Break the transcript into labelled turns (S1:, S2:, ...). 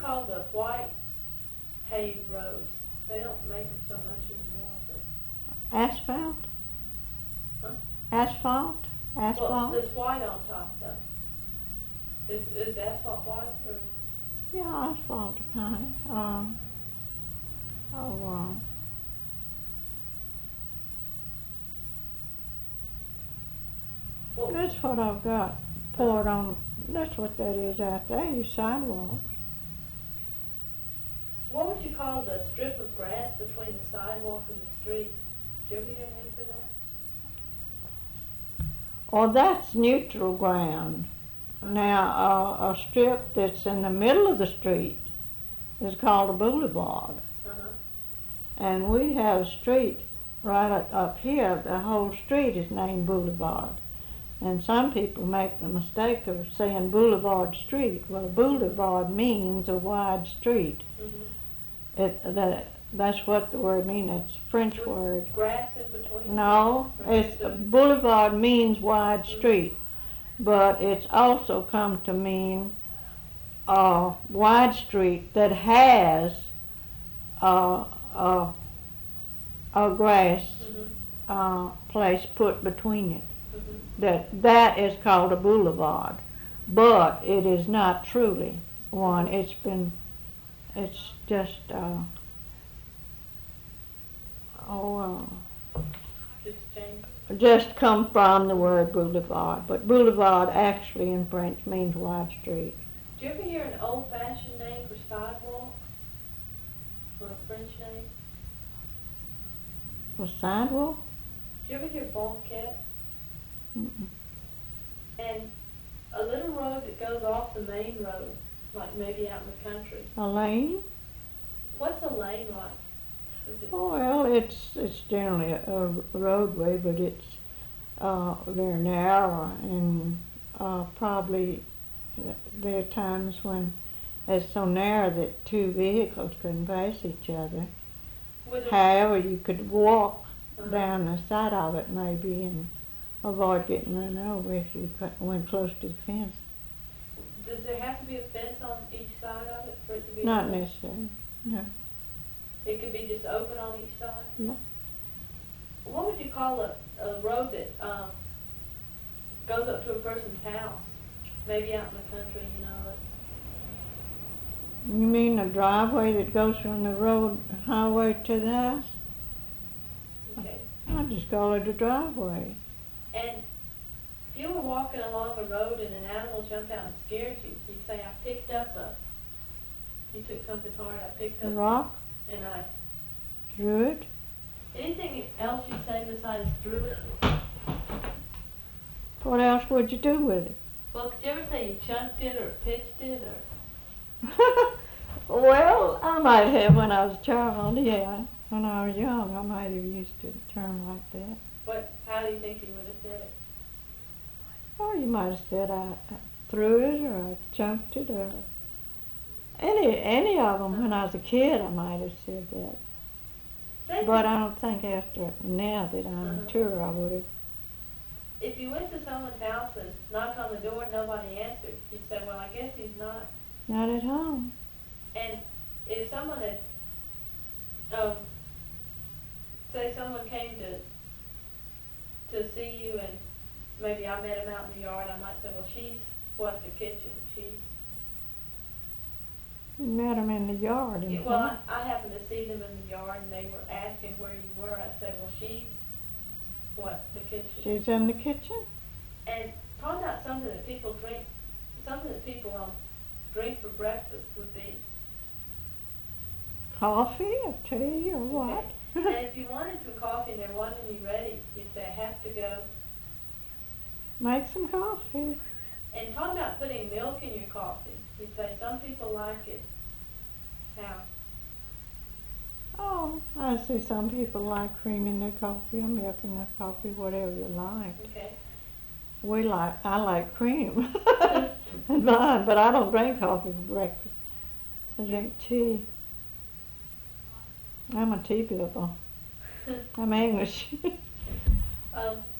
S1: call the white paved roads? They don't make them so much anymore, but,
S2: Asphalt?
S1: huh?
S2: Asphalt?
S1: Well,
S2: Asphalt?
S1: there's white on top though. Is asphalt white or?
S2: Yeah, asphalt kind of. Oh,
S1: Well,
S2: that's what I've got poured on. That's what that is out there, your sidewalks.
S1: what would you call the strip of grass between the sidewalk and the street? Did you ever hear a name for that?
S2: Or that's neutral ground. Now, a strip that's in the middle of the street is called a boulevard.
S1: Uh-huh.
S2: And we have a street right up here, the whole street is named Boulevard. And some people make the mistake of saying Boulevard Street. Well, boulevard means a wide street.
S1: Mm-hmm.
S2: That's what the word means. It's a French
S1: With
S2: word.
S1: grass in between?
S2: No, it's boulevard means wide street, but it's also come to mean a wide street that has a grass
S1: Mm-hmm.
S2: place put between it.
S1: Mm-hmm.
S2: That is called a boulevard, but it is not truly one. It's just
S1: Just change.
S2: just come from the word boulevard. But boulevard actually in French means wide street.
S1: Do you ever hear an old-fashioned name for sidewalk? Or a French name?
S2: For sidewalk?
S1: Do you ever hear banquette?
S2: Mm-mm.
S1: And a little road that goes off the main road, like maybe out in the country.
S2: A lane?
S1: What's a lane like? Is it,
S2: Oh, well, it's generally a roadway, but it's very narrow, and probably there are times when it's so narrow that two vehicles couldn't pass each other.
S1: with a,
S2: However, you could walk
S1: uh,
S2: down the side of it maybe and avoid getting run over if you went close to the fence.
S1: does there have to be a fence on each side of it for it to be?
S2: Not
S1: a lane?
S2: necessarily, no.
S1: It could be just open on each side?
S2: Yeah.
S1: What would you call a road that goes up to a person's house? Maybe out in the country, you know.
S2: You mean a driveway that goes from the road highway to the house?
S1: Okay.
S2: I just call it a driveway.
S1: And if you were walking along a road and an animal jumped out and scared you, you'd say, I picked up you took something hard, I picked
S2: A
S1: up
S2: rock,
S1: and I,
S2: drew it.
S1: anything else you'd say besides threw it?
S2: What else would you do with it?
S1: Well, could you ever say you chunked it or pitched it or?
S2: Well, I might have when I was a child, yeah. When I was young, I might have used a term like that.
S1: How do you think you would have said it?
S2: Or you might have said I threw it or I chunked it or any of them. When I was a kid, I might have said that. But I don't think after now that I'm mature, I would have.
S1: If you went to someone's house and knocked on the door and nobody answered, you'd say, well, I guess he's not.
S2: Not at home.
S1: And if someone had, say someone came to see you and maybe I met him out in the yard, I might say, well, she's the kitchen.
S2: You met them in the yard.
S1: Yeah, well, I happened to see them in the yard and they were asking where you were. I said, well, she's the kitchen.
S2: She's in the kitchen?
S1: And talking about something that people drink for breakfast would be
S2: Coffee or tea or what?
S1: Okay. And if you wanted some coffee and there wasn't any ready, you'd say, I have to go.
S2: Make some coffee.
S1: And talking about putting milk in your coffee, you'd say some people like it. How?
S2: Oh, I see some people like cream in their coffee or milk in their coffee, whatever you like.
S1: Okay.
S2: I like cream in mine, but I don't drink coffee for breakfast. I drink tea. I'm a tea people. I'm English.